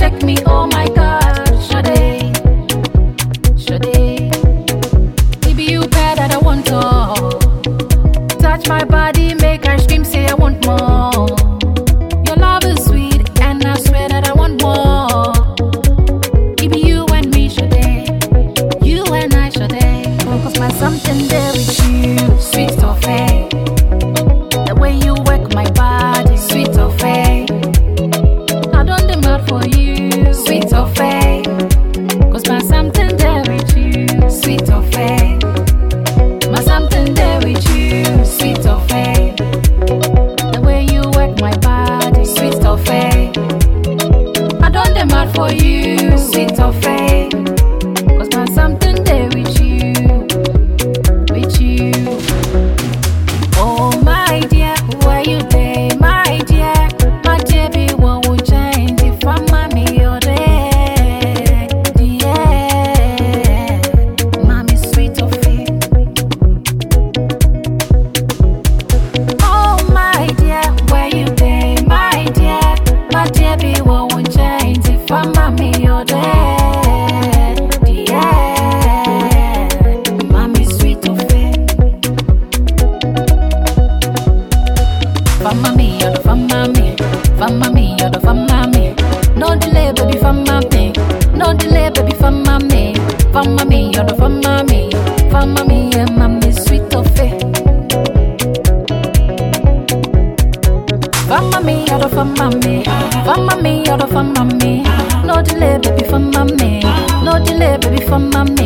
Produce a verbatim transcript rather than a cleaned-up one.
take me, oh my God. Sade, Sade, baby you bad that I want all. Touch my body, make I scream, say I want more. Your love is sweet, and I swear that I want more. Baby you and me, Sade, you and I, Sade. Cause my something there with you, sweet toffee. The way you work my body, sweet toffee. I don't demand for you, sweet toffee. Cause my something there with you, sweet toffee. My something there with you, sweet toffee. The way you work my body, sweet toffee. I don't demand for you, sweet toffee. Cause my something there with you, with you. Oh my dear, where you day, my dear, my dear, be what would change if I'm mommy or there, yeah, mommy sweet toffee. Oh my dear, where you day, my dear, my dear, be what would change if I'm mommy or there, yeah, mommy sweet toffee. Fama me, you're the fama me. Fama me, you're the fama me. No delay, baby, fama me. No delay, baby, fama me. Fama me, you're the fama me. Fama me, yeah, mommy, sweet toffee. Fama me, you're the fama me. Fama me, you're the fama me. No delay, baby, fama me. No delay, baby, fama me.